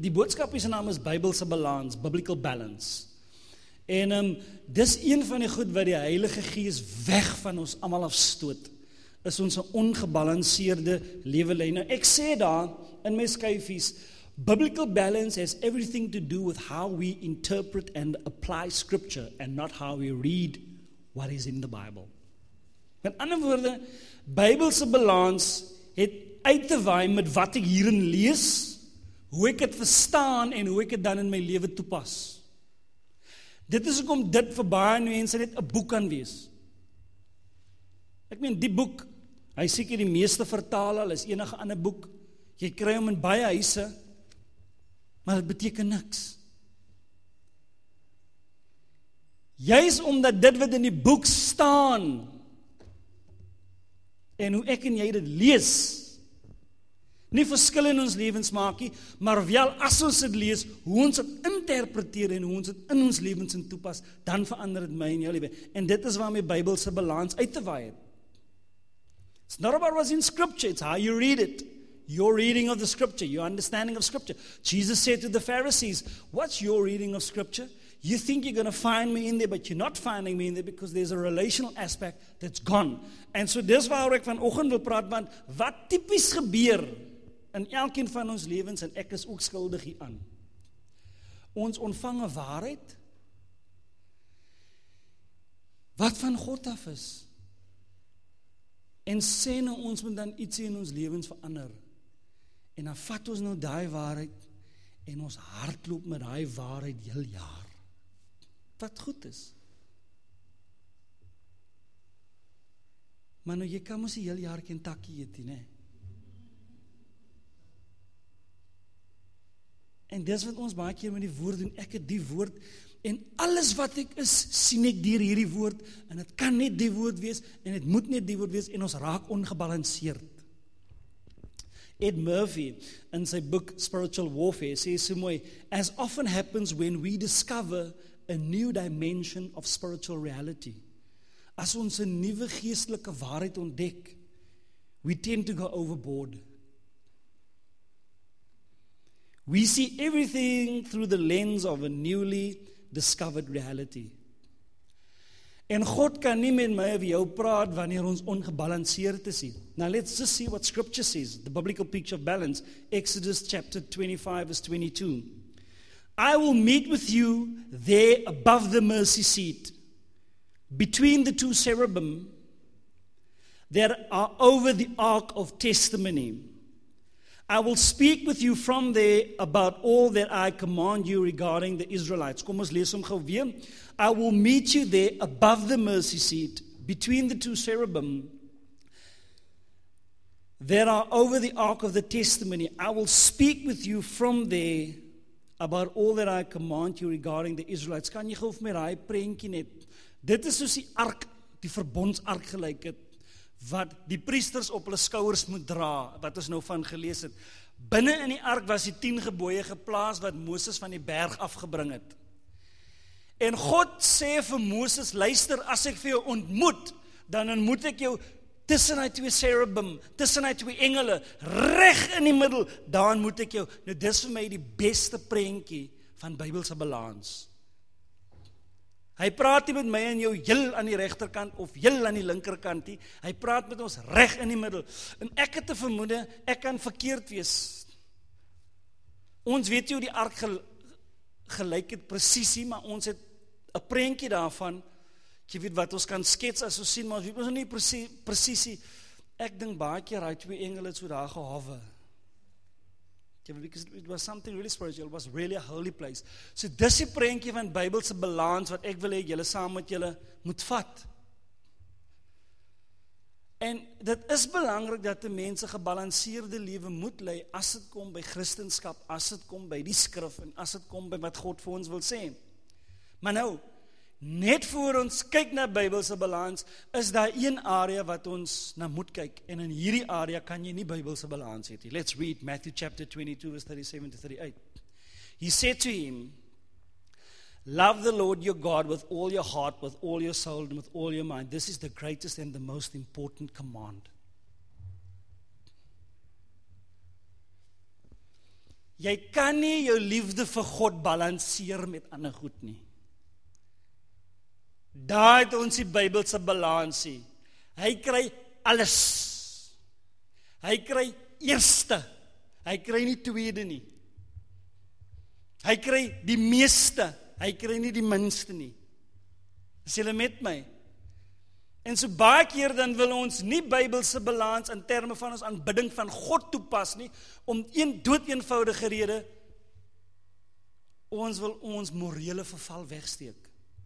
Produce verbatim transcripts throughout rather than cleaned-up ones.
die boodskap se naam is Bybelse balans, biblical balance. En um, dis een van die goed wat die Heilige Gees weg van ons almal afstoot, is ons 'n ongebalanseerde lewelyn. Nou ek sê daar in my skyfies, biblical balance has everything to do with how we interpret and apply scripture and not how we read what is in the Bible. Met ander woorde, Bybelse balans het uit te waai met wat ek hierin lees, hoe ek dit verstaan en hoe ek dit dan in my lewe toepas. Dit is hoekom dit vir baie mense net 'n boek kan wees. Ek meen, die boek, hy seker die meeste vertaal al, is enige ander boek. Jy kry hom in baie huise, maar dit beteken niks. Juis omdat dit wat in die boek staan, en hoe ek en jy dit lees, nie verskil in ons lewens maak nie, maar wel as ons dit lees, hoe ons dit interpreteer en hoe ons dit in ons lewens in toepas, dan verander dit my en jou lewe. En dit is waarmee Bybelse balans uit te waai het. It's not about what's in scripture, it's how you read it. Your reading of the scripture, your understanding of scripture. Jesus said to the Pharisees, what's your reading of scripture? You think you're going to find me in there, but you're not finding me in there because there's a relational aspect that's gone. En so dis waaroor ek vanoggend wil praat, want wat tipies gebeur in elkeen van ons lewens, en ek is ook skuldig hieraan. Ons ontvang 'n waarheid wat van God af is. En sê nou ons moet dan iets in ons lewens verander. En dan vat ons nou daai waarheid en ons hardloop met daai waarheid heel jaar. Wat goed is. Maar nou jy kan mos die heel jaar Kentucky eet, né? En dis wat ons baie keer met die woord doen. Ek het die woord en alles wat ek is, sien ek deur hierdie woord en dit kan net die woord wees en dit moet net die woord wees en ons raak ongebalanseerd. Ed Murphy in sy boek Spiritual Warfare sê so mooi, as often happens when we discover a new dimension of spiritual reality. As ons 'n nuwe geestelike waarheid ontdek, we tend to go overboard. We see everything through the lens of a newly discovered reality. En God kan nie met my of jou praat wanneer ons ongebalanseerd is. Now let's just see what scripture says, the biblical picture of balance. Exodus chapter twenty-five verse twenty-two. I will meet with you there above the mercy seat, between the two cherubim that are over the ark of testimony. I will speak with you from there about all that I command you regarding the Israelites. Kom ons lees hom gou weer. I will meet you there above the mercy seat, between the two cherubim that are over the ark of the testimony. I will speak with you from there about all that I command you regarding the Israelites. Kan jy gou vir my daai prentjie net? Dit is soos die ark, die verbondsark gelyk het, wat die priesters op hulle skouers moet dra, wat ons nou van gelees het. Binne in die ark was die tien gebooie geplaas wat Moses van die berg afgebring het. En God sê vir Moses, luister, as ek vir jou ontmoet, dan ontmoet ek jou tussen die twee cherubim, tussen die twee engele, reg in die middel, dan moet ek jou. Nou dis vir my die beste prentjie van Bybelse balans. Hy praat nie met my en jou heel aan die regterkant of heel aan die linkerkant nie. Hy praat met ons reg in die middel. En ek het 'n vermoede, ek kan verkeerd wees. Ons weet jy hoe die ark gel, gelyk het presies, maar ons het 'n prentjie daarvan. Jy weet wat ons kan skets as ons sien, maar ons weet ons nie presies presies. Ek dink baie keer hy twee engele het so daar gehawe. Because it was something really spiritual, it was really a holy place. So dis die prentjie van Bybelse balans wat ek wil hê julle saam met julle moet vat. En dit is belangrik dat die mense gebalanseerde lewe moet lei as dit kom by Christendom, as dit kom by die skrif en as dit kom by wat God vir ons wil sê. Maar nou, net voor ons kyk na Bybelse balans, is daar een area wat ons na moet kyk, en in hierdie area kan jy nie Bybelse balans hê nie. Let's read Matthew chapter twenty-two verse thirty-seven to thirty-eight. He said to him, love the Lord your God with all your heart, with all your soul, and with all your mind. This is the greatest and the most important command. Jy kan nie jou liefde vir God balanseer met ander goed nie. Daar het ons die Bybelse balansie. Hy kry alles. Hy kry eerste. Hy kry nie tweede nie. Hy kry die meeste. Hy kry nie die minste nie. Is julle met my? En so baie keer dan wil ons nie Bybelse balans in terme van ons aanbidding van God toepas nie, om een doodeenvoudige rede, ons wil ons morele verval wegsteek.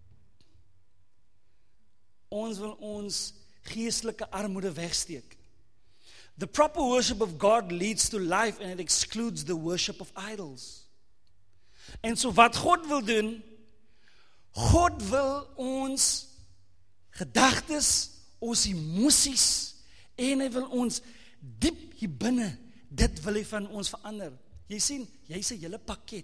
Ons wil ons geestelike armoede wegsteek. The proper worship of God leads to life and it excludes the worship of idols. En so wat God wil doen, God wil ons gedagtes, ons emosies, en hy wil ons diep hier binne, dit wil hy van ons verander. Jy sien, jy's 'n hele pakket.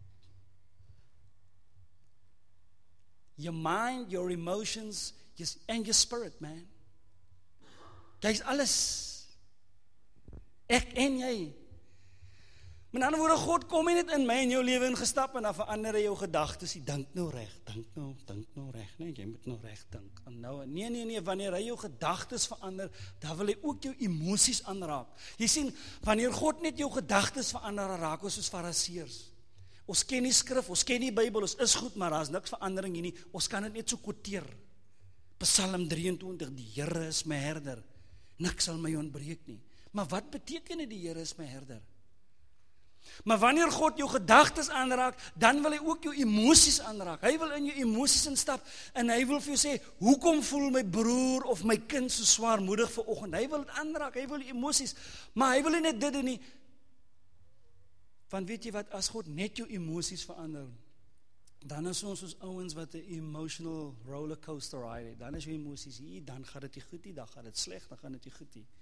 Your mind, your emotions, yes, and your spirit, man. Jy's alles. Ek en jy. Met ander woorde, God kom nie net in my en jou lewe ingestap en dan verander hy jou gedagtes. Jy dink nou reg, dink nou, dink nou reg, nee, jy moet nou reg dink. En nou, nee, nee, nee, wanneer hy jou gedagtes verander, dan wil hy ook jou emosies aanraak. Jy sien, wanneer God net jou gedagtes verander, raak ons soos fariseërs. Ons ken die skrif, ons ken die Bybel, ons is goed, maar daar is niks verandering hier nie. Ons kan dit net so quoteer. Psalm drieëntwintig, die Here is my herder. Niks sal my ontbreek nie. Maar wat beteken dit, die Here is my herder? Maar wanneer God jou gedagtes aanraak, dan wil hy ook jou emosies aanraak. Hy wil in jou emosies instap en hy wil vir jou sê, hoekom voel my broer of my kind so swaarmoedig vanoggend? Hy wil dit aanraak, hy wil die emosies, maar hy wil nie net dit doen nie. Want weet jy wat, as God net jou emosies verander, dan is ons soos ouens wat 'n emotional rollercoaster ride het. Dan is jou emosies hier, dan gaan dit nie goed nie, dan gaan dit sleg, dan gaan dit nie goed nie.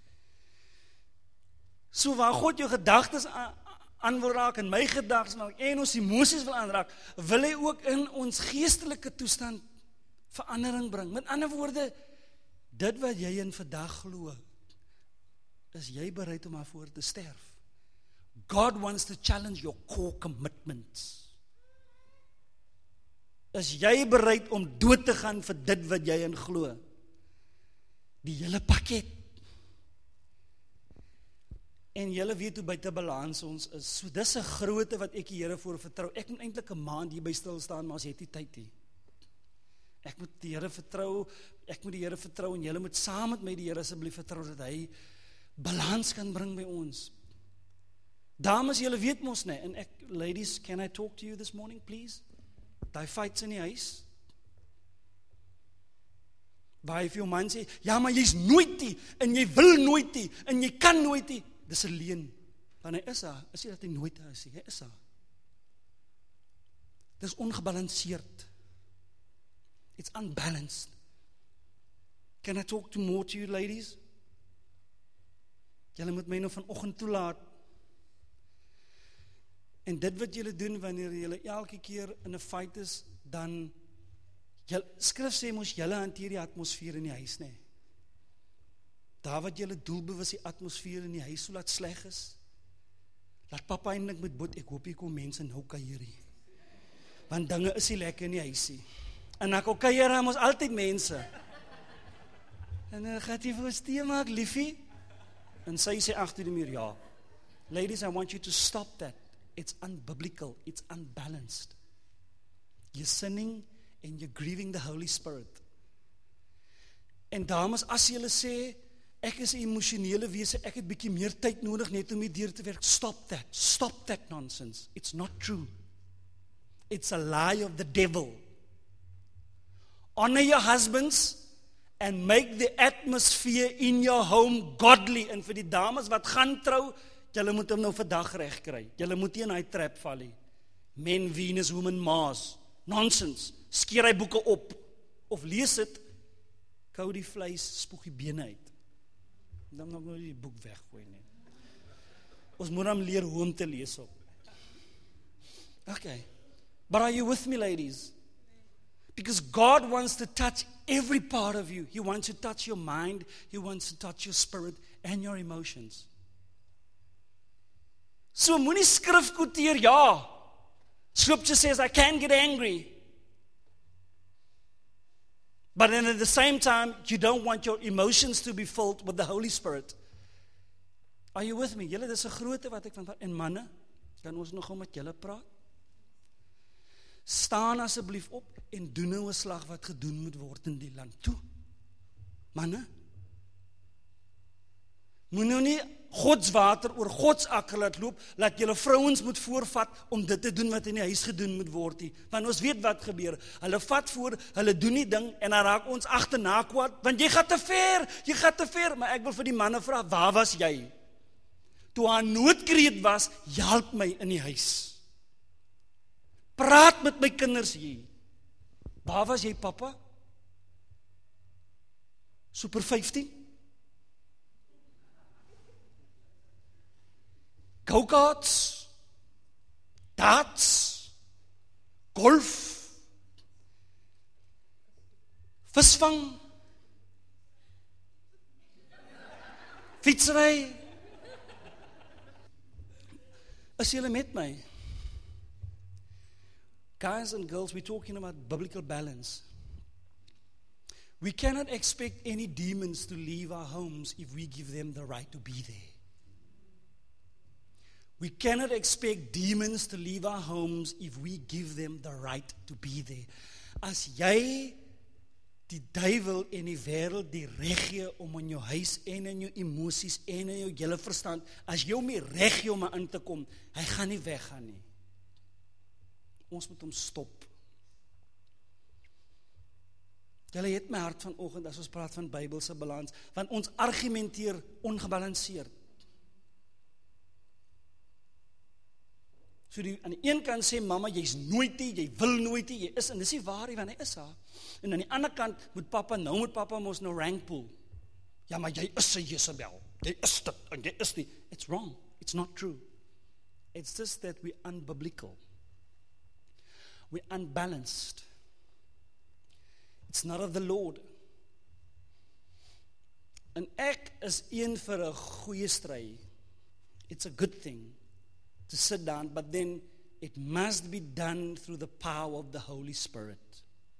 So waar God jou gedagtes aan aan wil raak, en my gedagtes, en ons emosies wil aanraak, wil hy ook in ons geestelike toestand verandering bring. Met ander woorde, dit wat jy in vandag glo, is jy bereid om daarvoor te sterf. God wants to challenge your core commitments. Is jy bereid om dood te gaan vir dit wat jy in glo? Die hele pakket. En julle weet hoe buite balans ons is. So dis 'n grootte wat ek die Here voor vertrou. Ek moet eintlik 'n maand hier by stil staan, maar as het nie tyd nie. Ek moet die Here vertrou, ek moet die Here vertrou en julle moet saam met my die Here asseblief vertrou dat hy balans kan bring by ons. Dames, julle weet mos nie, en ek, ladies, can I talk to you this morning, please? Die fights in die huis. Waar hy vir jou man sê, ja, maar jy's nooit nie, en jy wil nooit nie, en jy kan nooit nie. Dis 'n leuen, want hy is daar, is nie dat hy nooit daar is nie, hy is daar. Dis ongebalanseerd. It's unbalanced. Can I talk to more to you, ladies? Julle moet my nou vanoggend toelaat. En dit wat julle doen, wanneer julle elke keer in 'n fight is, dan, julle, skrif sê mos, julle hanteer die atmosfeer in die huis, nie. Daar wat julle doelbewus die atmosfeer in die huis so laat sleg is, laat papa eintlik met bid, ek hoop hier kom mense nou kuier hier. Want dinge is nie lekker in die huisie. En dan kom kuier mos altyd mense. En dan gaat jy vir ons tee maak, liefie? En sy sê agter die muur, ja. Ladies, I want you to stop that. It's unbiblical, it's unbalanced. You're sinning and you're grieving the Holy Spirit. En dames, as julle sê, ek is 'n emosionele wese, ek het bietjie meer tyd nodig net om hier deur te werk, stop that, stop that nonsense. It's not true. It's a lie of the devil. Honor your husbands and make the atmosphere in your home godly. En vir die dames wat gaan trou, julle moet hom nou vandag reg kry. Julle moet nie in hy trap val nie. Men, Venus, woman, Mars. Nonsense. Skeer hy boeke op. Of lees dit, kou die vleis, spoeg die bene uit. Dan moet nou die boek weggooi nie. Ons moet hom leer hoe om te lees op. Okay. But are you with me, ladies? Because God wants to touch every part of you. He wants to touch your mind. He wants to touch your spirit and your emotions. So moenie skrif quoteer, ja. Scripture says I can get angry. But then at the same time, you don't want your emotions to be filled with the Holy Spirit. Are you with me? Julle, dis 'n groote wat ek van en manne, kan ons nog om met julle praat? Staan asseblief op en doen nou 'n slag wat gedoen moet word in die land toe. Manne, moet nou nie Gods water oor Gods akker laat loop, laat julle vrouens moet voorvat om dit te doen wat in die huis gedoen moet word nie. Want ons weet wat gebeur. Hulle vat voor, hulle doen die ding en dan raak ons agterna kwaad, want jy gaan te ver, jy gaan te ver. Maar ek wil vir die manne vra, waar was jy? Toe haar noodkreet was, help my in die huis. Praat met my kinders hier. Waar was jy, papa? Super vyftien? Go-karts, darts, golf, visvang, fietsry. Is julle met my? Guys and girls, we're talking about biblical balance. We cannot expect any demons to leave our homes if we give them the right to be there. We cannot expect demons to leave our homes if we give them the right to be there. As jy die duiwel en die wêreld die reg gee om in jou huis en in jou emosies en in jou hele verstand, as jy hom nie reg gee om in te kom, hy gaan nie weggaan nie. Ons moet hom stop. Julle het my hart vanoggend as ons praat van Bybelse balans, want ons argumenteer ongebalanseerd. So die, aan die een kant sê mamma, jy's nooit nie, jy wil nooit nie, jy is, en dis nie waar nie, want hy is haar. En aan die ander kant moet papa, nou moet papa mos nou rank pool. Ja, maar jy is 'n Jezebel, jy is dit, en jy is nie. It's wrong, it's not true. It's just that we're unbiblical. We're unbalanced. It's not of the Lord. En ek is een vir 'n goeie stry. It's a good thing to sit down, but then it must be done through the power of the Holy Spirit.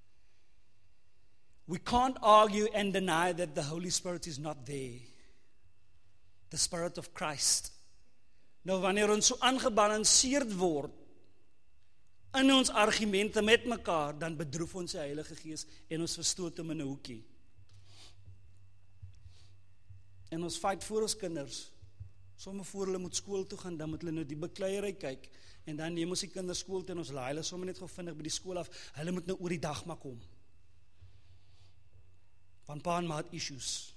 We can't argue and deny that the Holy Spirit is not there. The Spirit of Christ. Nou wanneer ons so aangebalanseerd word in ons argumente met mekaar, dan bedroef ons die Heilige Gees en ons verstoot hom in 'n hoekie. En ons fight vir ons kinders. Sommige voor hulle moet skool toe gaan, dan moet hulle nou die bekleierery kyk, en dan neem ons die kinders skool toe en ons laai hulle sommer net gou vinnig by die skool af, hulle moet nou oor die dag maar kom. Want pa en ma het issues.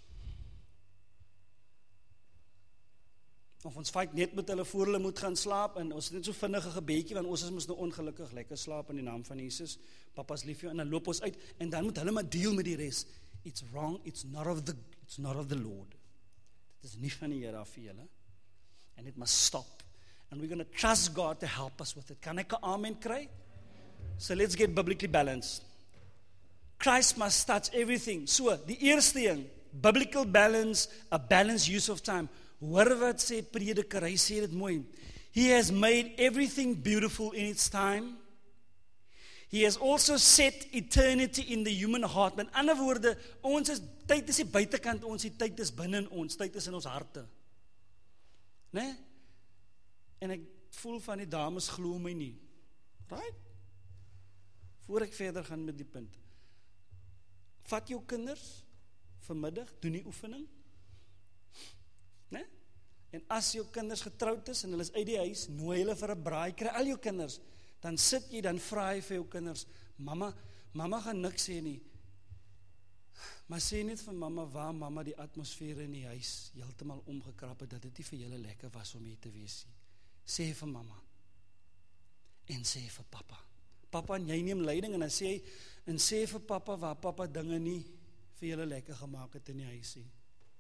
Of ons fight net met hulle voor hulle moet gaan slaap, en ons het net so vinnige gebedjie, want ons is mos nou ongelukkig, lekker slaap in die naam van Jesus, papa's lief vir jou, en dan loop ons uit, en dan moet hulle maar deal met die res. It's wrong, it's not of the, it's not of the Lord. Dit is nie van die Here af vir julle. And it must stop. And we're going to trust God to help us with it. Kan ek 'n amen kry? So let's get biblically balanced. Christ must touch everything. So, die eerste ding, biblical balance, a balanced use of time. Hoor wat sê Prediker, hy sê dit mooi. He has made everything beautiful in its time. He has also set eternity in the human heart. Met ander woorde, ons is, tyd is nie buitekant ons, die tyd is binne in ons, tyd is in ons harte. Nee? En ek voel van die dames glo my nie. Right? Voor ek verder gaan met die punt. Vat jou kinders vanmiddag, doen die oefening. Nee? En as jou kinders getroud is en hulle is uit die huis, nooi hulle vir 'n braai, kry al jou kinders. Dan sit jy, dan vra jy vir jou kinders, mamma, mamma gaan niks sê nie. Maar sê net vir mamma waar mamma die atmosfeer in die huis heeltemal omgekrap het, dat dit nie vir julle lekker was om hier te wees nie. Sê vir mamma. En sê vir papa. Papa, en jy neem leiding en dan sê en sê vir papa waar papa dinge nie vir julle lekker gemaak het in die huis nie.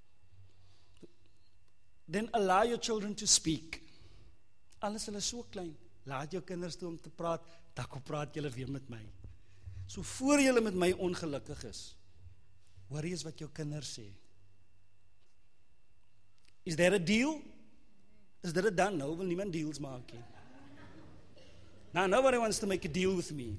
Then allow your children to speak. Alles hulle so klein. Laat jou kinders toe om te praat, dan kom praat julle weer met my. So voor julle met my ongelukkig is, hoor eens wat jou kinders sê. Is there a deal? Is dit dit dan? Nou wil niemand deals maak nie. Now nobody wants to make a deal with me.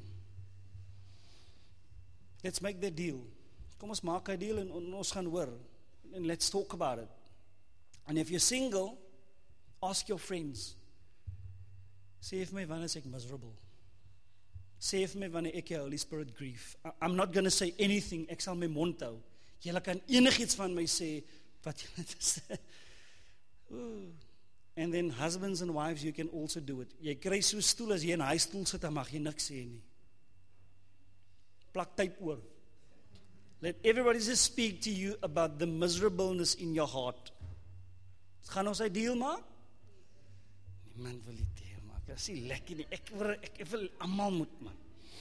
Let's make the deal. Kom ons maak 'n deal en ons gaan hoor. And let's talk about it. And if you're single, ask your friends. Sê vir my wanneer is ek miserable? Sê vir my wanneer ek die Holy Spirit grief. I'm not going to say anything, ek sal my mond hou. Julle kan enigiets van my sê wat julle te sê. And then husbands and wives, you can also do it. Jy kry so 'n stoel, as jy in 'n hy stoel sit, dan mag jy niks sê nie. Plak typ oor. Let everybody just speak to you about the miserableness in your heart. Gaan ons 'n deal maak? Niemand wil die deal maak. Dit is nie lekker nie. Ek wil, ek wil almal moet, man.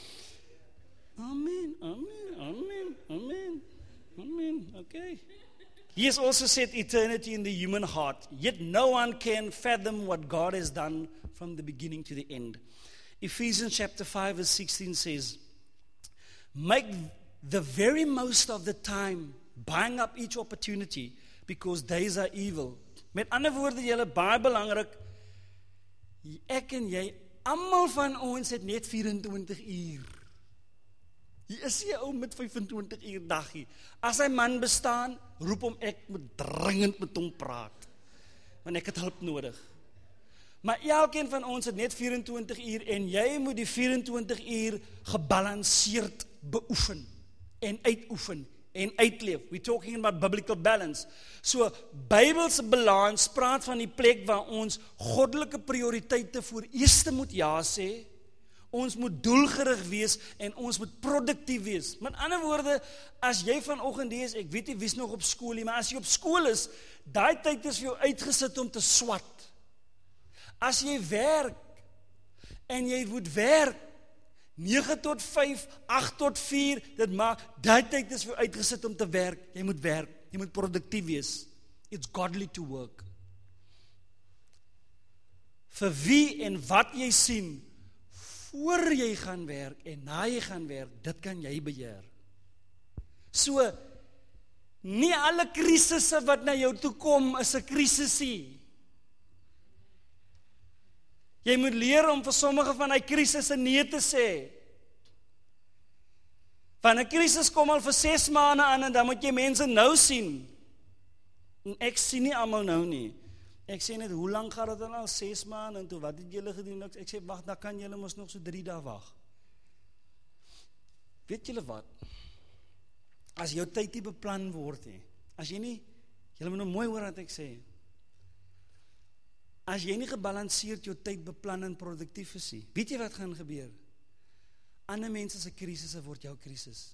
Amen, amen, amen, amen, amen, okay. He has also set eternity in the human heart, yet no one can fathom what God has done from the beginning to the end. Ephesians chapter five verse sixteen says, make the very most of the time, buying up each opportunity, because days are evil. Met ander woorde, julle baie belangrik, ek en jy, almal van ons het net vyf-en-twintig uur. Hier is jy ou met vyf-en-twintig uur dagie. As hy man bestaan, roep hom ek moet dringend met hom praat. Want ek het hulp nodig. Maar elkeen van ons het net vyf-en-twintig uur en jy moet die vyf-en-twintig uur gebalanseerd beoefen en uitoefen en uitleef. We're talking about biblical balance. So, Bybelse balans praat van die plek waar ons goddelike prioriteite voor eerste moet ja sê. Ons moet doelgerig wees en ons moet produktief wees. Met ander woorde, as jy vanoggend lees, ek weet nie wie's nog op skool nie, maar as jy op skool is, daai tyd is vir jou uitgesit om te swat. As jy werk en jy moet werk nege tot vyf, agt tot vier, dit maak daai tyd is vir jou uitgesit om te werk. Jy moet werk, jy moet produktief wees. It's godly to work. Vir wie en wat jy sien voor jy gaan werk en na jy gaan werk, dit kan jy beheer. So, nie alle krisisse wat na jou toe kom is 'n krisisie. Jy moet leer om vir sommige van die krisisse nee te sê. Van 'n krisis kom al vir ses maande aan en dan moet jy mense nou sien. En ek sien nie almal nou nie. Ek sê net, hoe lang gaat het dan al? Ses maanden, en toe, wat het julle gedoen? Ek sê, wacht, dan kan julle mos nog so drie dae wag. Weet julle wat? As jou tyd nie beplan word, he, as jy nie, julle moet nou mooi hoor wat ek sê, as jy nie gebalanseerd jou tyd beplan en produktief is, he, weet jy wat gaan gebeur? Ander mense se krisisse word jou krisis.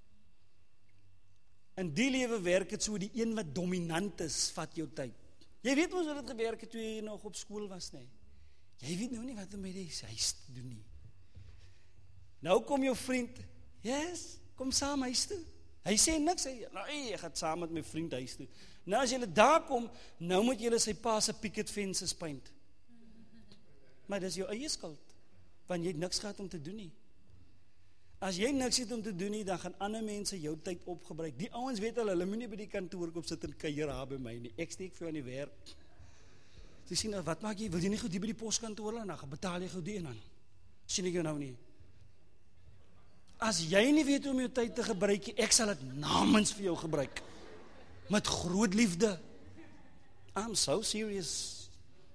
In die lewe werk het so, die een wat dominant is, vat jou tyd. Jy weet ons wat het gewerk het toe jy nog op skool was, nee. Jy weet nou nie wat om met die huis te doen nie. Nou kom jou vriend, yes, kom saam huis toe. Hy sê niks, hy, nou jy gaat saam met my vriend huis toe. Nou as jylle daar kom, nou moet jylle sy pa se picket fences paint. Maar dis jou eie skuld, want jy het niks gehad om te doen nie. As jy niks het om te doen nie, dan gaan ander mense jou tyd opgebruik. Die ouens weet al, hulle moet nie by die kantoor kom sit en kuier daar by my nie. Ek steek vir jou aan die werk. Sy sê, nou, wat maak jy? Wil jy nie goed die by die postkantoor laat? Dan betaal jy goed die en dan. Sien ek jou nou nie. As jy nie weet om jou tyd te gebruik, ek sal het namens vir jou gebruik. Met groot liefde. I'm so serious.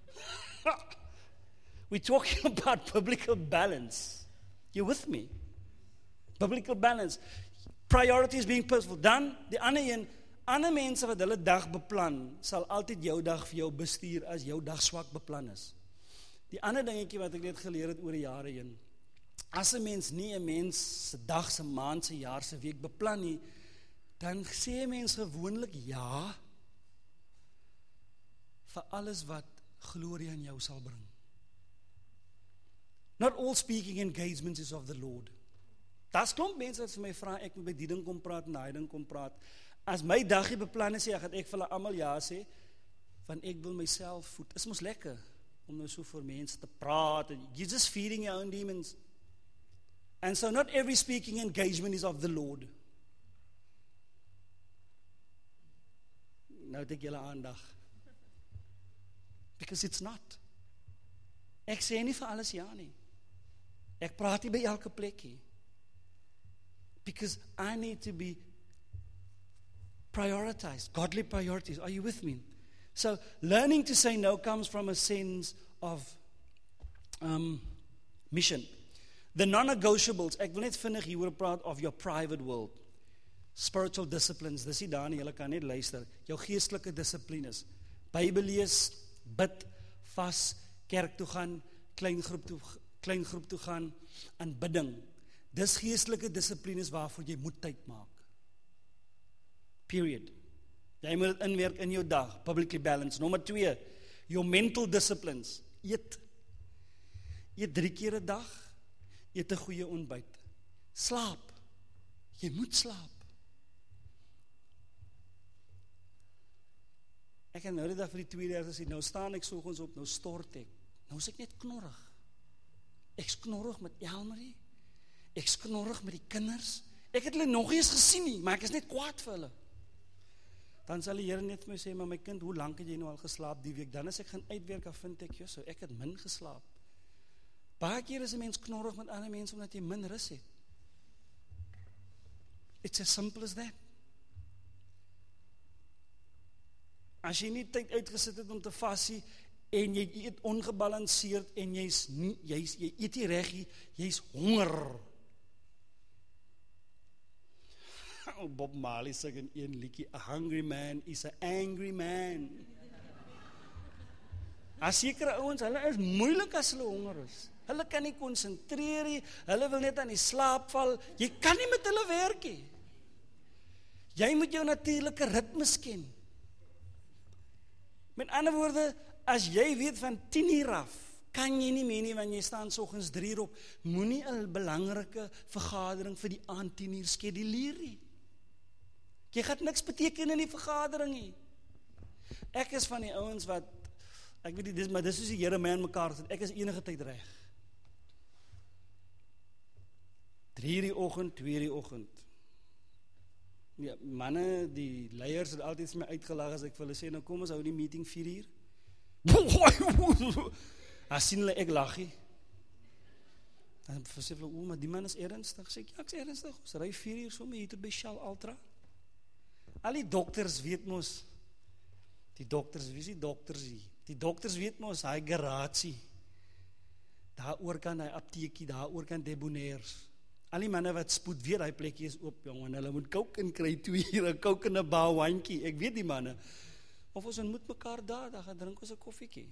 We're talking about biblical balance. You with me? Biblical balance. Priorities being purposeful. Dan, die ander een, ander mense wat hulle dag beplan, sal altyd jou dag vir jou bestuur as jou dag swak beplan is. Die ander dingetjie wat ek net geleer het oor die jare heen, as 'n mens nie 'n mens se dag, se maand, se jaar, se week beplan nie, dan sê 'n mens gewoonlik ja vir alles wat glorie aan jou sal bring. Not all speaking engagements is of the Lord. Daar's klomp mense wat vir my vra, ek moet by die ding kom praat en daai ding kom praat. As my dagie beplan is, gaan ek vir hulle almal ja sê, want ek wil myself voed. Is mos lekker om nou so vir mense te praat. You're just feeding your own demons. And so not every speaking engagement is of the Lord. Nou het ek julle aandag. Because it's not. Ek sê nie vir alles ja nie. Ek praat nie by elke plek nie. Because I need to be prioritized, godly priorities. Are you with me? So, learning to say no comes from a sense of um, mission. The non-negotiables, ek wil net vinnig hieroor praat of your private world. Spiritual disciplines, dis nie daar nie, julle kan net luister. Jou geestelike dissiplines. Bybel lees, bid, vas, kerk toe gaan, klein groep toe, klein groep toe gaan, aanbidding. Dis geestelike dissiplines waarvoor jy moet tyd maak. Period. Jy moet dit inwerk in jou dag, publicly balanced. Nommer twee, your mental disciplines. Eet. Eet drie keer 'n dag. Eet 'n goeie ontbyt. Slaap. Jy moet slaap. Ek het nou die dag vir die tweede keer gesê, nou staan ek soggens op, nou stort ek. Nou is ek net knorrig. Ek's knorrig met Elmarie. Ek's knorrig met die kinders. Ek het hulle nog eens gesien nie, maar ek is net kwaad vir hulle. Dan sal die Here net vir my sê, maar my kind, hoe lank het jy nou al geslaap die week? Dan as ek gaan uitwerk, dan vind ek, so ek het min geslaap. Baie keer is 'n mens knorrig met ander mense omdat jy min rus het. It's as simple as that. As jy nie tyd uitgesit het om te vasie en jy eet ongebalanseerd en jy's nie jy's jy eet nie reg nie, jy's honger. Bob Marley sing in een liedjie, a hungry man is a angry man. As sekere ouens, hulle is moeilik as hulle honger is. Hulle kan nie konsentreer nie, hulle wil net aan die slaap val. Jy kan nie met hulle werk nie. Jy moet jou natuurlike ritmes ken. Met ander woorde, as jy weet van tien uur af, kan jy nie meer nie, want jy staan soggens drie uur op, moenie 'n belangrike vergadering vir die aand tien uur skeduleer nie. Jy gaan niks beteken in die vergadering nie. Ek is van die ouens wat, ek weet nie, dis, maar dis soos die Here my aan mekaar sit, ek is enige tyd reg. drie uur die oggend, twee uur die oggend. Ja, manne, die leiers het altyd vir my uitgelag as ek vir hulle sê, nou kom ons hou die meeting vier uur. As sien hulle, ek lag nie. Dan sê hulle, o, maar die man is ernstig. Sê ek, ja, ek is ernstig. Ons ry vier uur sommer hier tot by Shell Ultra. Al die dokters weet mos, die dokters, wie is die dokters hier? Die dokters weet mos, hy garage, daar oor kan hy apteekie, daar oor kan debonaires. Al die manne wat spoed weet, hy plekkie is oop, jong, en hulle moet kook en kry twee hier, kook in 'n bar wandjie, ek weet die manne. Of ons ontmoet mekaar daar, dan gaan drink ons 'n koffiekie.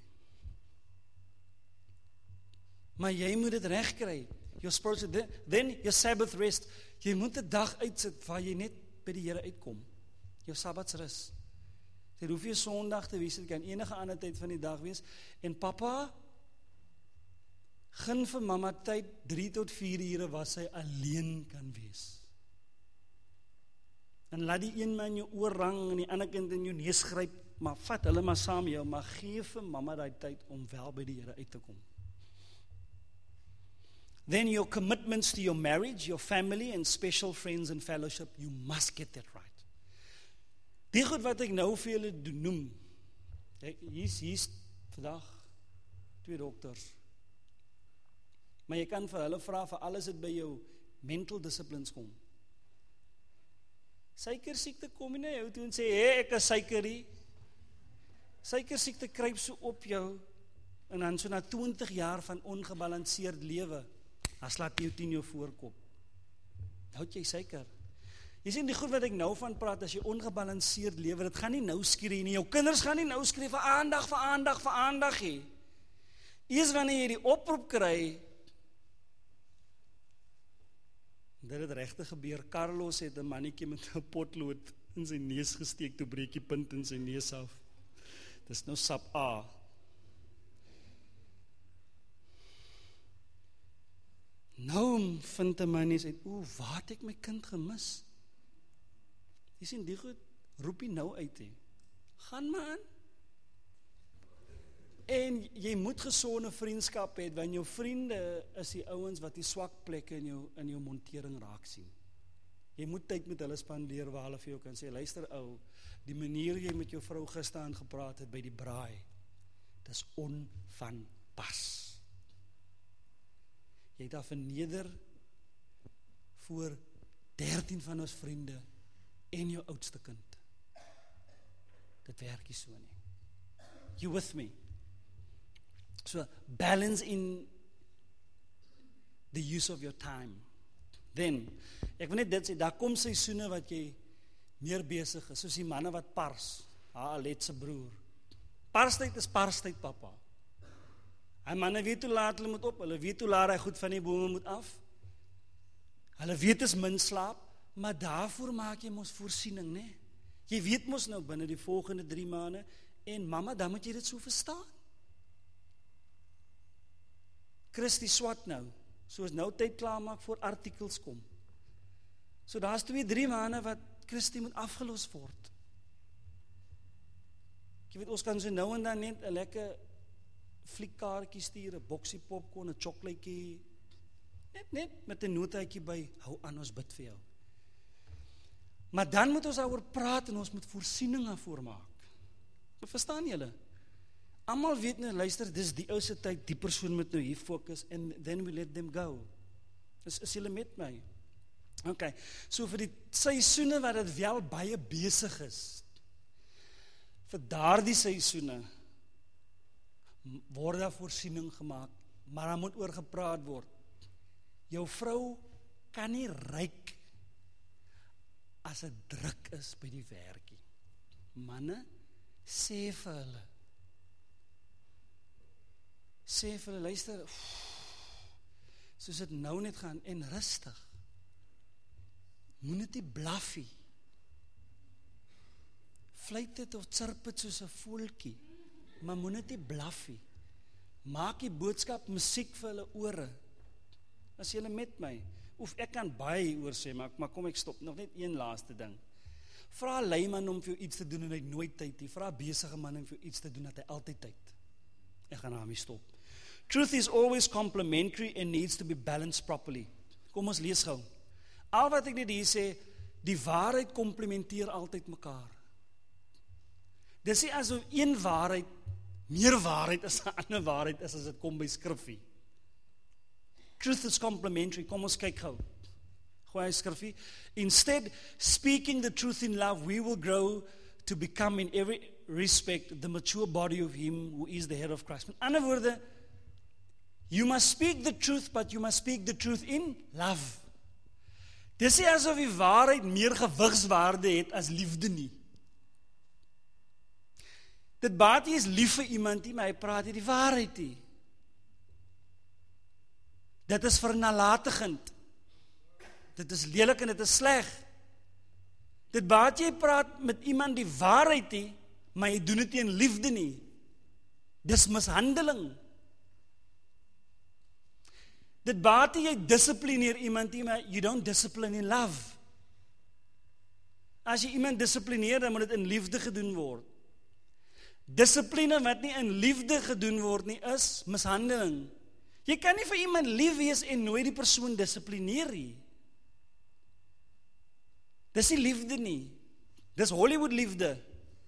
Maar jy moet dit reg kry. Your spiritual, then your Sabbath rest. Jy moet 'n dag uitsit waar jy net by die Here uitkom. Jou Sabbatsrus. Dit hoef nie Sondag te wees, dit kan enige ander tyd van die dag wees. En papa, gun vir mamma tyd drie tot vier ure waar sy alleen kan wees. En laat die een man jou oor rang en die ander kind in jou neus gryp, maar vat hulle maar saam jou, maar gee vir mamma daai tyd om wel by die Here uit te kom. Then your commitments to your marriage, your family and special friends and fellowship, you must get that right. Die goed wat ek nou vir julle noem, hier's hier's vandag twee dokters. Maar jy kan vir hulle vra vir alles wat by jou mental disciplines kom. Suikersiekte kom nie na jou toe en sê, hé, ek is suikerie. Suikersiekte kruip so op jou, en dan so na twintig jaar van ongebalanseerd lewe, dan slaat jou teen jou voorkop. Houd jy suiker. Jy sien die goed wat ek nou van praat, as jy ongebalanseerd lewe, dit gaan nie nou skree nie, jou kinders gaan nie nou skree vir aandag, vir aandag, vir aandag nie. Eers wanneer jy die oproep kry, dit het regtig gebeur. Carlos het 'n mannetjie met 'n potlood in sy neus gesteek, toe breek die punt in sy neus af. Dis nou sap A. Nou vind 'n man uit, o, waar het ek my kind gemis? Jy sien, die goed roep jy nou uit, he. Gaan maar aan. En jy moet gesonde vriendskap hê, want jou vriende is die ouens wat die swak plekke in jou, in jou montering raak sien. Jy moet tyd met hulle spandeer waar hulle vir jou kan sê, luister ou, die manier jy met jou vrou gister aan gepraat het by die braai, dis onvanpas. Jy het daar verneder voor dertien van ons vriende en jou oudste kind. Dit werk nie so nie. You with me? So, balance in the use of your time. Then, ek wil net dit sê, daar kom seisoene wat jy meer besig is, soos die manne wat pars, haar Aletse broer. Parstyd is parstyd, papa. Hy manne weet hoe laat hulle moet op, hulle weet hoe laat hy goed van die bome moet af. Hulle weet is min slaap, maar daarvoor maak jy mos voorsiening, né? Jy weet mos nou binne die volgende drie maande, en mama, dan moet jy dit so verstaan. Christie swat nou, soos nou tyd klaarmaak voor artikels kom. So daar is twee, drie maande wat Christie moet afgelos word. Jy weet, ons kan so nou en dan net 'n lekker fliekkaartjie stuur, 'n boksie popcorn, 'n chocolaatjie, net net met 'n notaatjie by, hou aan, ons bid vir jou. Maar dan moet ons daaroor praat en ons moet voorsiening daarvoor maak. Verstaan julle? Almal weet nou, luister, dis die ou se tyd, die persoon moet nou hier fokus, and then we let them go. Is, is julle met my? Ok, so vir die seisoene wat dit wel baie besig is, vir daardie seisoene, word daar voorsiening gemaak, maar daar moet oor gepraat word. Jou vrou kan nie ryk as dit druk is by die werkie. Manne, sê vir hulle, sê vir hulle, luister, soos dit nou net gaan, en rustig, moet dit nie blaffie, fluit dit of chirp dit soos 'n voeltjie, maar moet dit nie blaffie, maak die boodskap musiek vir hulle ore, as julle met my, of ek kan baie oor sê, maar, maar kom ek stop, nog net een laaste ding. Vra 'n leiman om vir jou iets te doen en hy het nooit tyd nie. Vra 'n besige man om vir jou iets te doen, dat hy altyd tyd. Ek gaan daarmee stop. Truth is always complementary and needs to be balanced properly. Kom ons lees gou. Al wat ek net hier sê, die waarheid komplementeer altyd mekaar. Dis nie asof een waarheid meer waarheid is 'n ander waarheid is as dit kom by skrifgie. Truth is complementary. Kom ons kyk gou. Goeie skrifgie. Instead, speaking the truth in love, we will grow to become in every respect the mature body of him who is the head of Christ. Met ander woorde, you must speak the truth, but you must speak the truth in love. Dis nie asof die waarheid meer gewigswaarde het as liefde nie. Dit baat nie is lief vir iemand nie, maar hy praat nie die waarheid nie. Dit is vernalatigend. Dit is lelik en dit is sleg. Dit baat jy praat met iemand die waarheid nie, maar jy doen dit nie in liefde nie. Dis mishandeling. Dit baat nie jy dissiplineer iemand nie, maar you don't discipline in love. As jy iemand dissiplineer, dan moet dit in liefde gedoen word. Dissipline wat nie in liefde gedoen word nie, is mishandeling. Jy kan nie vir iemand lief wees en nooit die persoon dissiplineer nie. Dis nie liefde nie. Dis Hollywood liefde.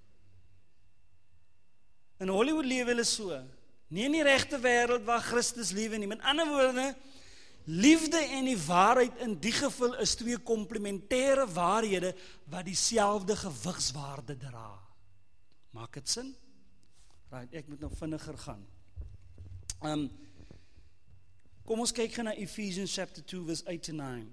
In Hollywood lewe hulle so. Nie in die regte wêreld waar Christus lewe nie. Met ander woorde, liefde en die waarheid in die geval is twee komplementêre waarhede wat dieselfde gewigswaarde dra. Maak dit sin? Right, ek moet nou vinniger gaan. Um, kom ons kyk gaan na Ephesians chapter two verse eight to nine.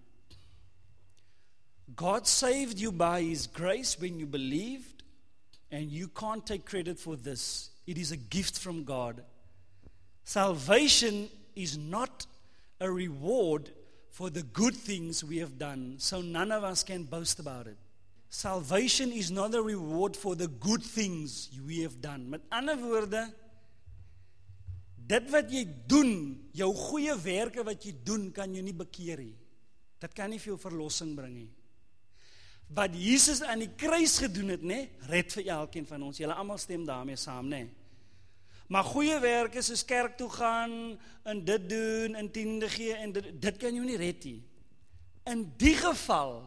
God saved you by his grace when you believed, and you can't take credit for this. It is a gift from God. Salvation is not a reward for the good things we have done, so none of us can boast about it. Salvation is not a reward for the good things we have done. Met ander woorde, dit wat jy doen, jou goeie werke wat jy doen, kan jy nie bekeer nie. Dit kan nie vir jou verlossing bring nie. Wat Jesus aan die kruis gedoen het, nee, red vir elkeen van ons. Julle almal stem daarmee saam, nee. Maar goeie werke soos kerk toe gaan, en dit doen, en tiende gee, en dit, dit kan jou nie red nie. In die geval,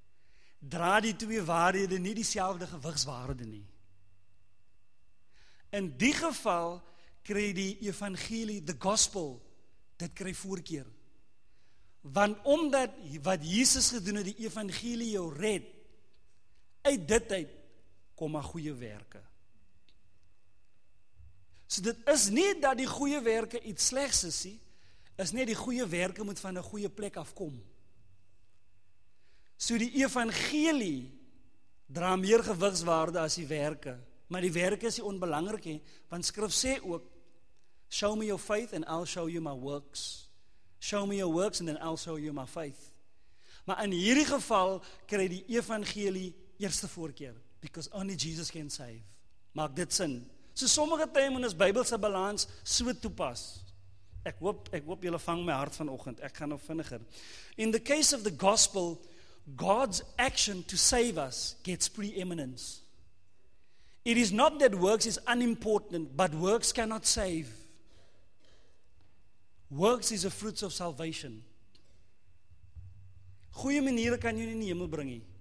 dra die twee waarhede nie dieselfde gewigswaarde nie. In die geval kry die evangelie, the gospel, dit kry voorkeur. Want omdat wat Jesus gedoen het, die evangelie jou red, uit dit uit kom maar goeie werke. So dit is nie dat die goeie werke iets slegs is nie, is nie die goeie werke moet van 'n goeie plek afkom. So die evangelie dra meer gewigswaarde as die werke, maar die werke is nie onbelangrik nie, want skrif sê ook, show me your faith and I'll show you my works. Show me your works and then I'll show you my faith. Maar in hierdie geval kry die evangelie eerste voorkeur, because only Jesus can save. Maak dit sin? So sommige tye in ons Bybelse balans so toepas. Ek hoop, ek hoop julle vang my hart vanoggend. Ek gaan nou vinniger. In the case of the gospel, God's action to save us gets preeminence. It is not that works is unimportant, but works cannot save. Works is a fruit of salvation. Goeie maniere kan jy nie in die hemel bring nie.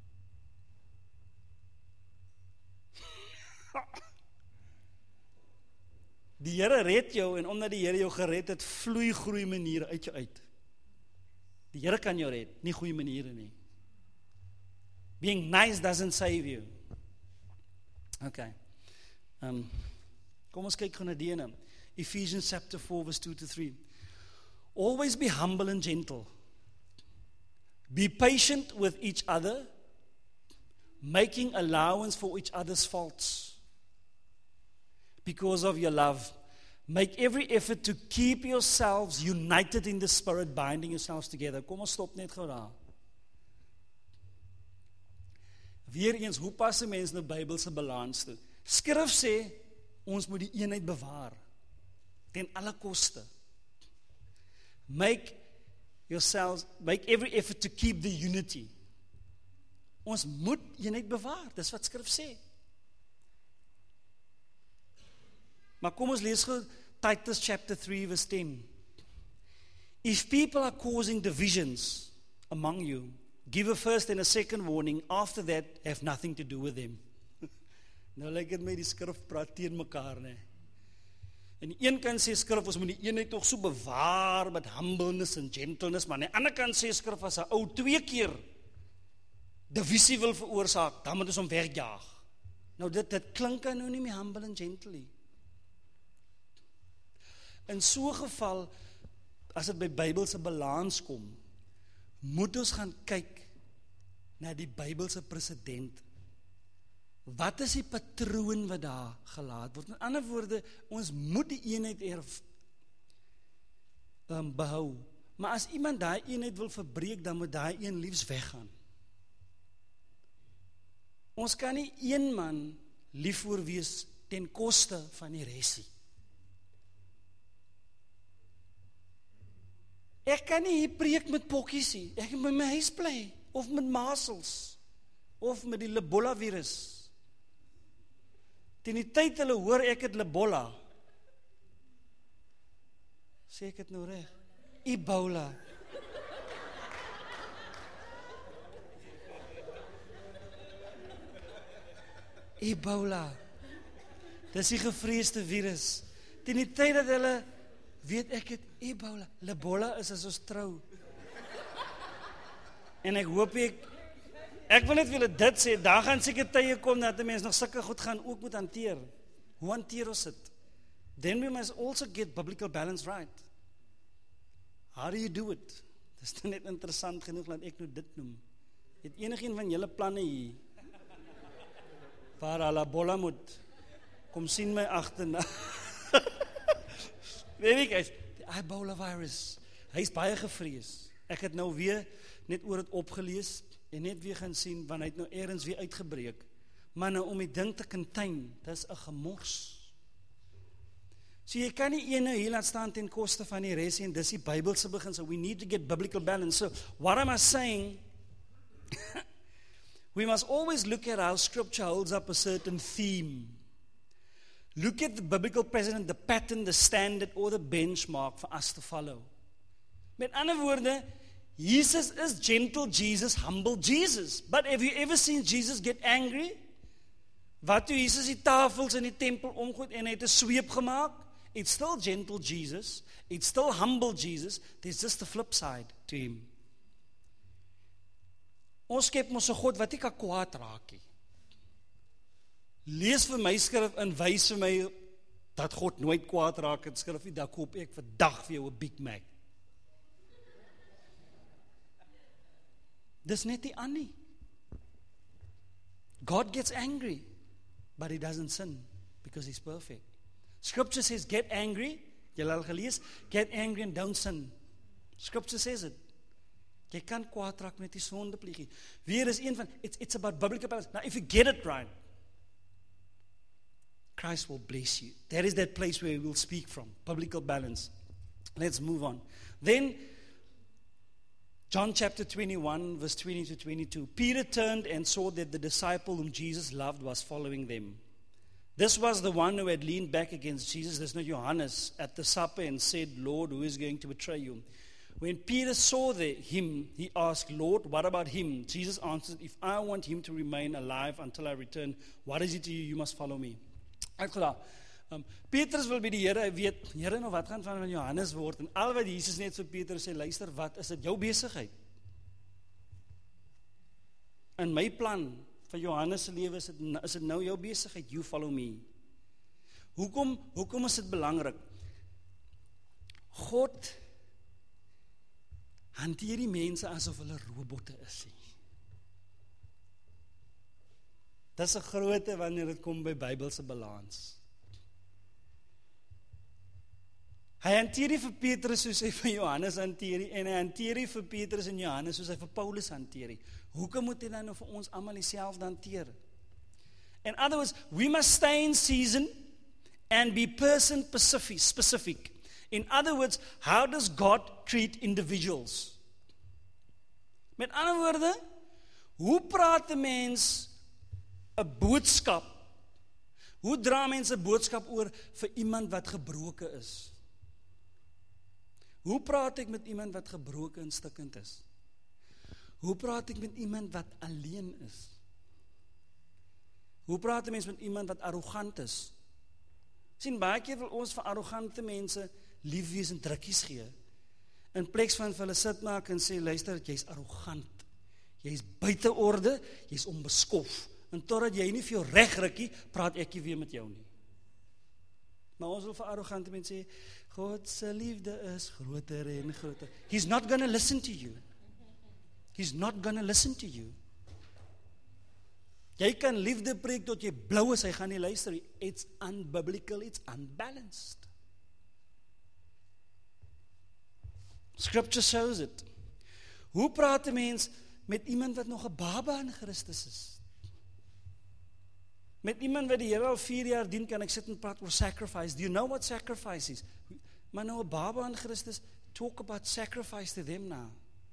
Die Here red jou, en omdat die Here jou gered het, vloei goeie maniere uit jou uit. Die Here kan jou red, nie goeie maniere nie. Being nice doesn't save you. Okay. Um, kom ons kyk gou na die ene. Ephesians chapter four verse two to three. Always be humble and gentle. Be patient with each other, making allowance for each other's faults. Because of your love, make every effort to keep yourselves united in the Spirit, binding yourselves together. Kom ons stop net gou daar. Weereens, hoe pas 'n mens nou Bybelse balans toe? Skrif sê, ons moet die eenheid bewaar, ten alle koste. Make yourselves, make every effort to keep the unity. Ons moet eenheid bewaar, dis wat skrif sê. Maar kom ons lees gou Titus chapter three verse ten. If people are causing divisions among you, give a first and a second warning, after that have nothing to do with them. Nou lyk dit my die skrif praat teen mekaar, né? En die een kant sê skrif, ons moet die eenheid tog so bewaar met humbleness en gentleness, maar aan die ander kant sê skrif, as 'n ou twee keer divisie wil veroorsaak, dan moet ons hom wegjaag. Nou dit, dit klink nou nie meer humble and gentle nie. In so 'n geval, as dit by Bybelse balans kom, moet ons gaan kyk na die Bybelse presedent. Wat is die patroon wat daar gelaat word? Met ander woorde, ons moet die eenheid erf, um, behou. Maar as iemand daai eenheid wil verbreek, dan moet daai een liefs weggaan. Ons kan nie een man lief voor wees ten koste van die resie. Ek kan nie hier preek met pokkies nie. Ek moet by my huis bly, of met masels, of met die Ebola virus. Teen die tyd hulle hoor ek het Ebola, sê ek het nou reg, Ebola. Ebola. Dis die gevreesde virus. Teen die tyd dat hulle weet ek het Ebola. Ebola is as ons trou. En ek hoop ek, ek wil net vir julle dit sê, daar gaan seker tye kom dat die mens nog sulke goed gaan ook moet hanteer. Hoe hanteer ons dit? Then we must also get biblical balance right. How do you do it? Dis net interessant genoeg dat ek nou dit noem. Het enigeen van julle planne hier? Waar hulle Ebola moet kom sien my agterna. Weet ek, guys, die Ebola virus, hy is baie gevrees. Ek het nou weer net oor het opgelees en net weer gaan sien, want hy het nou ergens weer uitgebreek. Maar nou om die ding te contain, dis 'n gemors. So jy kan nie ene hier laat staan ten koste van die res en dis die Bybelse beginsel. We need to get biblical balance. So what am I saying? We must always look at how scripture holds up a certain theme. Look at the biblical precedent, the pattern, the standard, or the benchmark for us to follow. Met ander woorde, Jesus is gentle Jesus, humble Jesus. But have you ever seen Jesus get angry? Wat toe Jesus die tafels in die tempel omgoed en hy het 'n sweep gemaak? It's still gentle Jesus. It's still humble Jesus. There's just the flip side to him. Ons skep mos 'n God wat nie kan kwaad raak nie. Lees vir my skrif en wys vir my dat God nooit kwaad raak in skrif nie, dan koop ek vandag vir jou 'n Big Mac. Dis net nie aan nie. God gets angry, but he doesn't sin because he's perfect. Scripture says, get angry. Jy al gelees, get angry and don't sin. Scripture says it. Jy kan kwaad raak met die sonde pleeg nie. Weer is een van, it's, it's about biblical balance. Now, if you get it right, Christ will bless you. That is that place where we will speak from, biblical balance. Let's move on. Then, John chapter twenty-one, verse twenty to twenty-two. Peter turned and saw that the disciple whom Jesus loved was following them. This was the one who had leaned back against Jesus. There's no Johannes at the supper and said, Lord, who is going to betray you? When Peter saw the, him, he asked, Lord, what about him? Jesus answered, if I want him to remain alive until I return, what is it to you? You must follow me. Ek gedagte, um, Petrus wil by die Here weet, Here, nou wat gaan van Johannes word? En al wat Jesus net so Petrus sê, luister, wat is dit jou besigheid? In my plan van Johannes se lewe is dit is dit nou jou besigheid, you follow me. Hoekom hoekom is dit belangrik? God hanteer die mense asof hulle robotte is. Dis 'n grootte wanneer dit kom by Bybelse balans. Hy hanteer nie vir Petrus soos hy vir Johannes hanteer nie, en hy hanteer nie vir Petrus en Johannes soos hy vir Paulus hanteer nie. Hoekom moet hy dan nou vir ons almal dieselfde hanteer? In other words, we must stay in season and be person specific. specific. In other words, how does God treat individuals? Met ander woorde, hoe praat 'n mens 'n boodskap? Hoe dra mense 'n boodskap oor vir iemand wat gebroken is? Hoe praat ek met iemand wat gebroken en stikkend is? Hoe praat ek met iemand wat alleen is? Hoe praat 'n mens met iemand wat arrogant is? Sien, baie keer wil ons vir arrogante mense lief wees en drukkies gee, in plek van vir hulle sit maak en sê, luister, jy's arrogant, jy's buite orde, jy's onbeskof, en totdat jy nie vir jou reg rukkie, praat ek nie weer met jou nie. Maar ons wil vir arrogante mense sê, God se liefde is groter en groter. He's not going to listen to you. He's not going to listen to you. Jy kan liefde preek tot jy blou is, hy gaan nie luister. It's unbiblical, it's unbalanced. Scripture shows it. Hoe praat 'n mens met iemand wat nog 'n baba in Christus is? Met iemand wat die Here al vier jaar dien, kan ek sit en praat oor sacrifice. Do you know what sacrifice is? Maar nou 'n baba in Christus, talk about sacrifice to them now.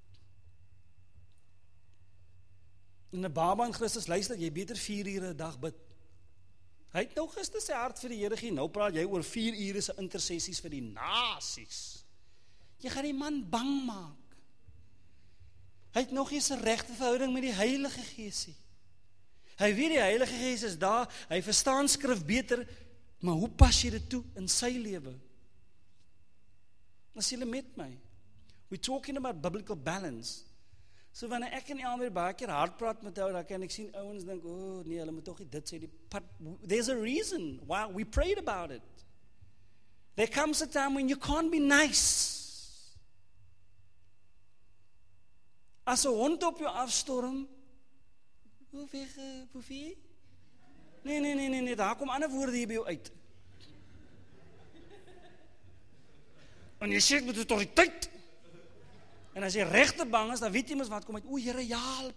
En 'n baba in Christus, luister, jy beter vier ure 'n dag bid. Hy het nou gister sy hart vir die Here gegee, nou praat jy oor vier ure se intersessies vir die nasies. Jy gaan die man bang maak. Hy het nog nie sy regte verhouding met die Heilige Gees nie. Hy weet die Heilige Gees is daar, hy verstaan skrif beter, maar hoe pas jy dit toe in sy lewe? As julle met my, we're talking about biblical balance. So wanneer ek en Elmer baie keer hard praat met jou, dan kan ek sien ouens dink, oh nee, hulle moet tog nie dit sê, but there's a reason why we prayed about it. There comes a time when you can't be nice. As 'n hond op jou afstorm, hoe weg, Boefie? Nee, nee, nee, nee, nee, daar kom ander woorde hier by jou uit. En jy sê met autoriteit. En as jy regte bang is, dan weet jy mos wat kom uit. O, Here, help.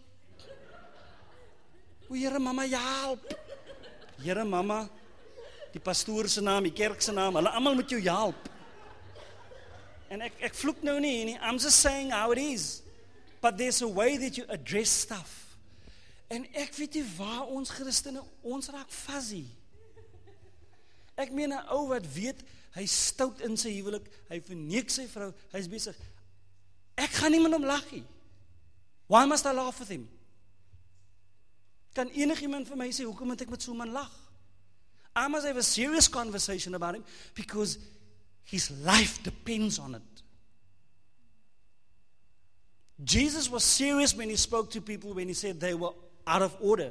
O, Here, mamma, help. Here, mamma, die pastoor se naam, die kerk se naam, hulle almal moet jou help. En ek ek vloek nou nie nie. I'm just saying how it is. But there's a way that you address stuff. En ek weet nie waar ons Christene, ons raak fuzzy. Ek meen 'n ou wat weet, hy stout in sy huwelik, hy verneek sy vrou, hy's besig. Ek gaan nie met hom lag nie. Why must I laugh with him? Kan enigiemand vir my sê, hoekom moet ek met so 'n man lag? I must have a serious conversation about him, because his life depends on it. Jesus was serious when he spoke to people when he said they were out of order.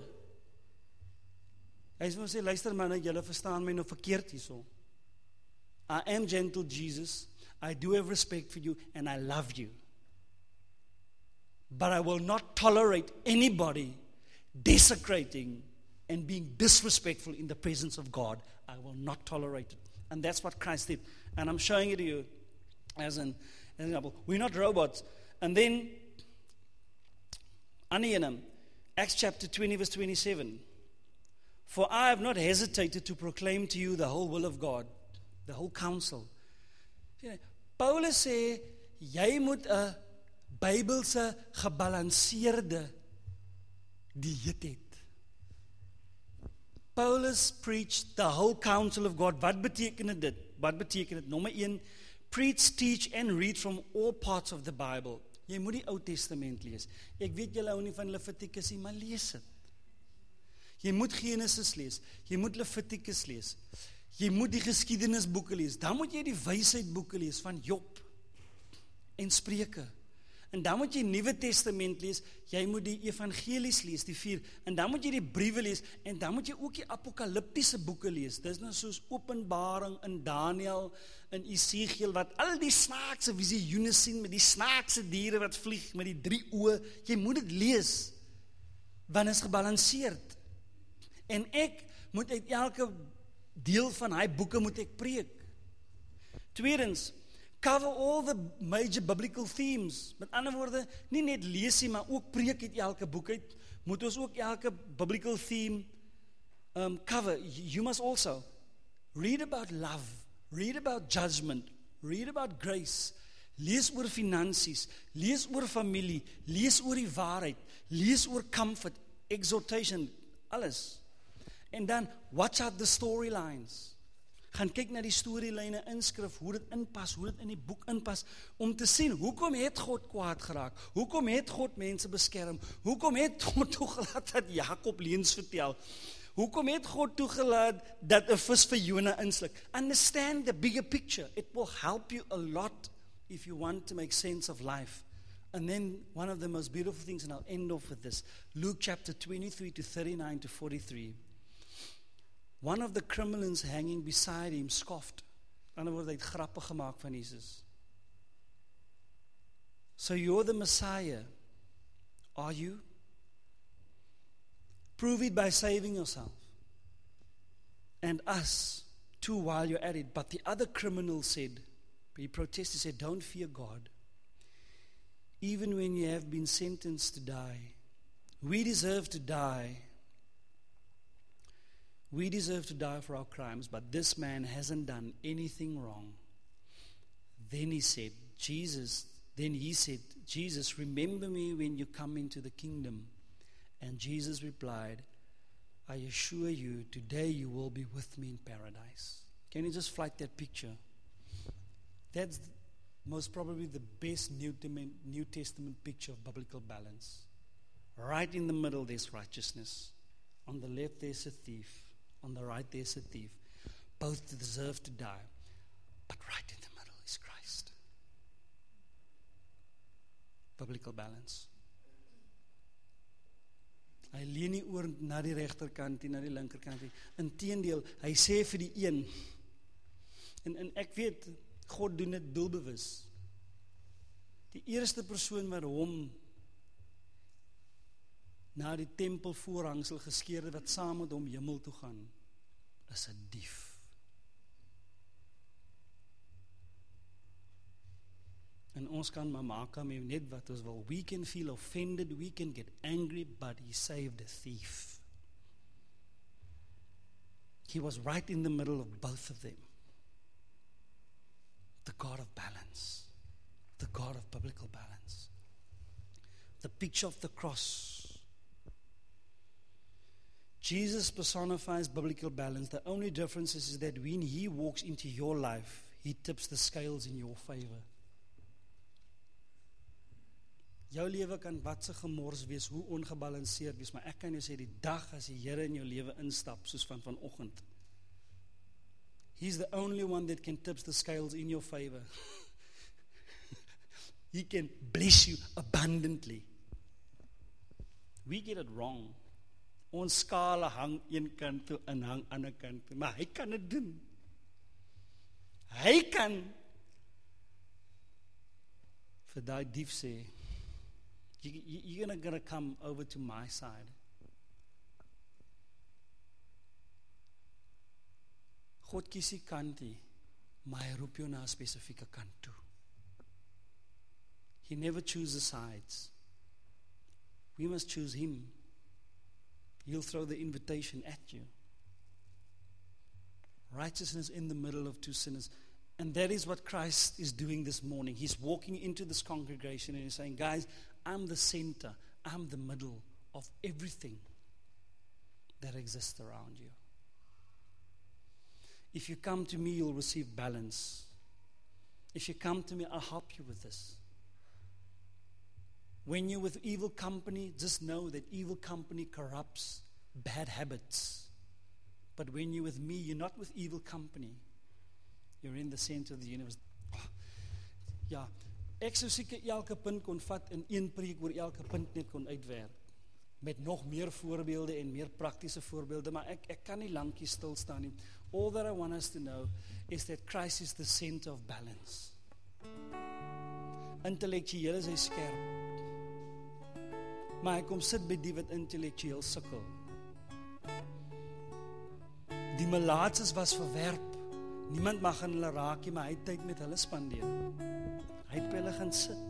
Hy sê, luister manne, julle verstaan my nou verkeerd hierso. I am gentle, Jesus. I do have respect for you, and I love you. But I will not tolerate anybody desecrating and being disrespectful in the presence of God. I will not tolerate it. And that's what Christ did. And I'm showing it to you as an, as an example. We're not robots. And then, Aniyanam, Acts chapter twenty, verse twenty-seven. For I have not hesitated to proclaim to you the whole will of God, the whole counsel. Paulus sê, jy moet 'n Bybelse gebalanseerde dieet hê. Paulus preached the whole counsel of God. Wat beteken dit? Wat beteken dit? Nommer een, preach, teach and read from all parts of the Bible. Jy moet die Ou Testament lees. Ek weet julle hou nie van Levitikus nie, maar lees dit. Jy moet Genesis lees. Jy moet Levitikus lees. Jy moet die geskiedenisboeke lees. Dan moet jy die wysheidboeke lees van Job en Spreuke. En dan moet jy Nuwe Testament lees, jy moet die evangelies lees, die vier, en dan moet jy die briewe lees, en dan moet jy ook die apokaliptiese boeke lees. Dis nou soos Openbaring in Daniel, in Esegiel, wat al die snaakse visioene sien, met die snaakse diere wat vlieg, met die drie oë, jy moet dit lees, want is gebalanseerd. En ek moet uit elke deel van hy boeke moet ek preek. Tweedens, cover all the major biblical themes. Met ander woorde, nie net lees nie, maar ook preek uit elke boek uit, moet ons ook elke biblical theme um, cover. You must also read about love, read about judgment, read about grace, lees oor finansies, lees oor familie, lees oor die waarheid, lees oor comfort, exhortation, alles. En dan, watch out the storylines. Gaan kyk na die storielyne inskrif, hoe dit inpas, hoe dit in die boek inpas, om te sien, hoekom het God kwaad geraak? Hoekom het God mense beskerm? Hoekom het God toegelaat dat Jakob leuns vertel? Hoekom het God toegelaat dat 'n vis vir Jona insluk? Understand the bigger picture. It will help you a lot if you want to make sense of life. And then one of the most beautiful things, and I'll end off with this, Luke chapter twenty-three to thirty-nine to forty-three. One of the criminals hanging beside him scoffed. In ander woorde, hy het grappe gemaak van Jesus. So you're the Messiah. Are you? Prove it by saving yourself. And us, too, while you're at it. But the other criminal said, he protested, he said, don't fear God. Even when you have been sentenced to die, we deserve to die. We deserve to die for our crimes, but this man hasn't done anything wrong. Then he said, Jesus, then he said, Jesus, remember me when you come into the kingdom. And Jesus replied, I assure you, today you will be with me in paradise. Can you just flight that picture? That's most probably the best New Testament picture of biblical balance. Right in the middle there's righteousness. On the left there's a thief. On the right there's a thief. Both deserve to die. But right in the middle is Christ. Biblical balance. Hy leun nie oor na die regterkant en na die linkerkant nie. Inteendeel, hy sê vir die een, en, en ek weet, God doen dit doelbewus. Die eerste persoon wat hom na die tempelvoorhangsel geskeer het, wat saam met hom hemel toe gaan, is 'n dief. En ons kan maar maak aan net wat ons wil. We can feel offended, we can get angry, but he saved a thief. He was right in the middle of both of them. The God of balance, the God of biblical balance. The picture of the cross. Jesus personifies biblical balance. The only difference is that when he walks into your life, he tips the scales in your favor. Jou lewe kan wat se gemors wees, hoe ongebalanseerd wees, maar ek kan jou sê, die dag as die Here in jou lewe instap, soos van vanoggend, He's the only one that can tip the scales in your favor. He can bless you abundantly. We get it wrong. Ons skale hang een kant toe en hang ander kant toe, maar hy kan dit doen. Hy kan vir daai dief sê, you, you, you're gonna, gonna come over to my side. God kies die kant nie, maar hy roep jou na 'n spesifieke kant toe. He never chooses sides. We must choose him. He'll throw the invitation at you. Righteousness in the middle of two sinners. And that is what Christ is doing this morning. He's walking into this congregation and he's saying, guys, I'm the center, I'm the middle of everything that exists around you. If you come to me, you'll receive balance. If you come to me, I'll help you with this. When you're with evil company, just know that evil company corrupts bad habits. But when you're with me, you're not with evil company. You're in the center of the universe. Ja, ek sou seker elke punt kon vat in een preek oor elke punt net kon uitwerk. Met nog meer voorbeelde en meer praktiese voorbeelde, maar ek, ek kan nie lankie stil staan nie. All that I want us to know is that Christ is the center of balance. Intellektueel is hy skerp. Maar hy kom sit by die wat intellektueel sukkel. Die melaatses was verwerp. Niemand mag aan hulle raak nie, maar hy het tyd met hulle spandeer. Hy het by hulle gaan sit.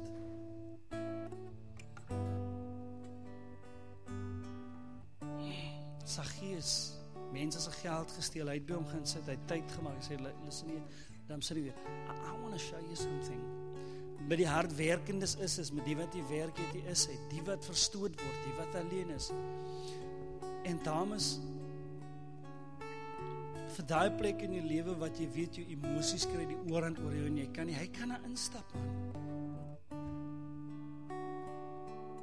Saggeus, mense se geld gesteel, hy het by hom gaan sit, hy het tyd gemaak, hy sê, listen hier, dan sê hy, I, I want to show you something. Met die hardwerkendes is, is met die wat die werk het, die is, die wat verstoot word, die wat alleen is. En dames, vir daai plek in jou lewe wat jy weet, jou emosies kry die oorhand oor jou en jy kan nie, hy kan daar instap, man.